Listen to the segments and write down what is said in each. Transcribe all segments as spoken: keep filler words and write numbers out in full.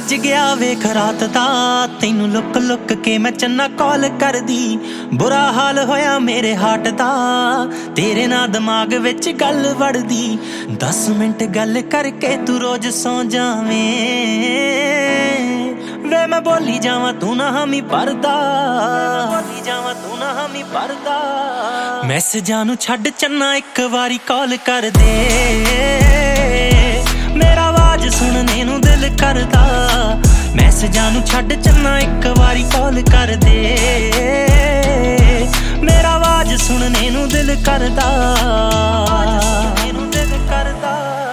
ਵੱਜ ਗਿਆ ਵੇਖ ਰਾਤ ਦਾ ਤੈਨੂੰ ਲੁੱਕ ਲੁੱਕ ਕੇ ਮੈਂ ਚੰਨਾ ਕਾਲ ਕਰਦੀ ਬੁਰਾ ਹਾਲ ਹੋਇਆ ਮੇਰੇ ਹਾਰਟ ਦਾ ਤੇਰੇ ਨਾਲ ਦਿਮਾਗ ਵਿੱਚ ਗੱਲ ਵੜਦੀ ਦਸ ਮਿੰਟ ਗੱਲ ਕਰਕੇ ਤੂੰ ਰੋਜ਼ ਸੌਂ ਜਾਵੇਂ ਵੇ ਮੈਂ ਬੋਲੀ ਜਾਵਾਂ ਤੂੰ ਨਾ ਹਾਮੀ ਭਰਦਾ ਬੋਲੀ ਜਾਵਾਂ ਤੂੰ ਨਾ ਹਾਮੀ ਭਰਦਾ ਮੈਸੇਜਾਂ ਨੂੰ ਛੱਡ ਚੰਨਾ ਇੱਕ ਵਾਰੀ ਕਾਲ ਕਰ ਦੇ ਮੇਰਾ ਆਵਾਜ਼ ਸੁਣਨੇ ਨੂੰ ਦਿਲ ਕਰਦਾ ਮੈਸੇਜਾਂ ਨੂੰ ਛੱਡ ਚੰਨਾ ਇੱਕ ਵਾਰੀ ਕਾਲ ਕਰ ਦੇ ਮੇਰਾ ਆਵਾਜ਼ ਸੁਣਨੇ ਨੂੰ ਦਿਲ ਕਰਦਾ ਨੂੰ ਦਿਲ ਕਰਦਾ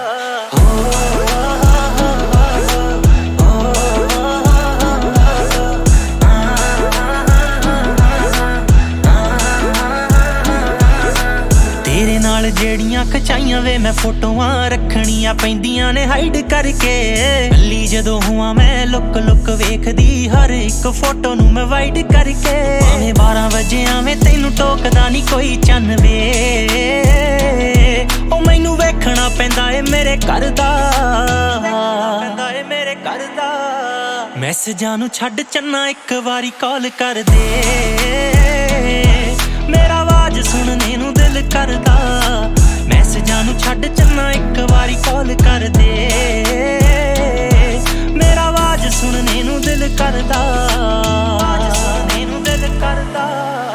ਤੇਰੇ ਨਾਲ ਜਿਹੜੀਆਂ ਖਚਾਈਆਂ ਵੇ ਮੈਂ ਫੋਟੋਆਂ ਰੱਖਣੀਆਂ ਪੈਂਦੀਆਂ ਨੇ ਹਾਈਡ ਕਰਕੇ ਕੱਲੀ ਜਦੋਂ ਹੁਆਂ ਮੈਂ ਲੁੱਕ ਲੁੱਕ ਵੇਖਦੀ ਹਰ ਇੱਕ ਫੋਟੋ ਨੂੰ ਮੈਂ ਵਾਈਡ ਕਰਕੇ ਭਾਵੇਂ ਬਾਰਾਂ ਵਜੇ ਆਵੇਂ ਤੈਨੂੰ ਟੋਕਦਾ ਨਹੀਂ ਕੋਈ ਚੰਨ ਵੇ ਉਹ ਮੈਨੂੰ ਵੇਖਣਾ ਪੈਂਦਾ ਏ ਮੇਰੇ ਘਰ ਦਾ ਪੈਂਦਾ ਏ ਮੇਰੇ ਘਰ ਦਾ ਮੈਸੇਜਾਂ ਨੂੰ ਛੱਡ ਚੰਨਾ ਇੱਕ ਵਾਰੀ ਕਾਲ ਕਰ ਦੇ ਮੇਰਾ ਆਵਾਜ਼ ਸੁਣਨੇ ਨੂੰ ਦਿਲ ਕਰਦਾ ਮੈਸੇਜਾਂ ਨੂੰ ਛੱਡ ਚੰਨਾ ਇੱਕ ਵਾਰੀ ਕਾਲ ਕਰ ਦੇ ਮੇਰਾ ਆਵਾਜ਼ ਸੁਣਨੇ ਨੂੰ ਦਿਲ ਕਰਦਾ ਆਵਾਜ਼ ਸੁਣਨੇ ਨੂੰ ਦਿਲ ਕਰਦਾ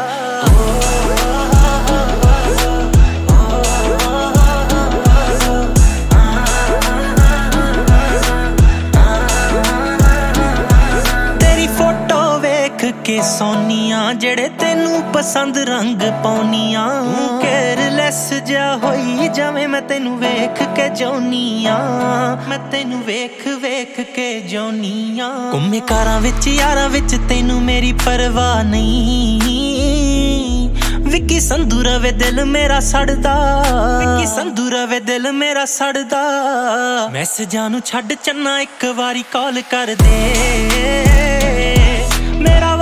ਤੇਰੀ ਫੋਟੋ ਵੇਖ ਕੇ ਸੋਨੀਆਂ ਜਿਹੜੇ ਤੈਨੂੰ ਪਸੰਦ ਰੰਗ ਪਾਉਨੀਆਂ ਤੂੰ ਕੇਅਰਲੈਸ ਜਿਹਾ ਹੋਈ ਜਾਵੇਂ ਮੈਂ ਤੈਨੂੰ ਵੇਖ ਕੇ ਜੌਨੀਆਂ ਮੈਂ ਤੈਨੂੰ ਵੇਖ ਵੇਖ ਕੇ ਜੌਨੀਆਂ ਘੁੰਮੇ ਕਾਰਾਂ ਵਿੱਚ ਯਾਰਾਂ ਵਿੱਚ ਤੈਨੂੰ ਮੇਰੀ ਪਰਵਾਹ ਨਹੀਂ ਵਿੱਕੀ ਸੰਧੂ ਰਵੇ ਦਿਲ ਮੇਰਾ ਸੜਦਾ ਵਿੱਕੀ ਸੰਧੂ ਰਵੇ ਦਿਲ ਮੇਰਾ ਸੜਦਾ ਮੈਸੇਜਾਂ ਨੂੰ ਛੱਡ ਚੰਨਾ ਇੱਕ ਵਾਰੀ ਕਾਲ ਕਰ ਦੇ ਮੇਰਾ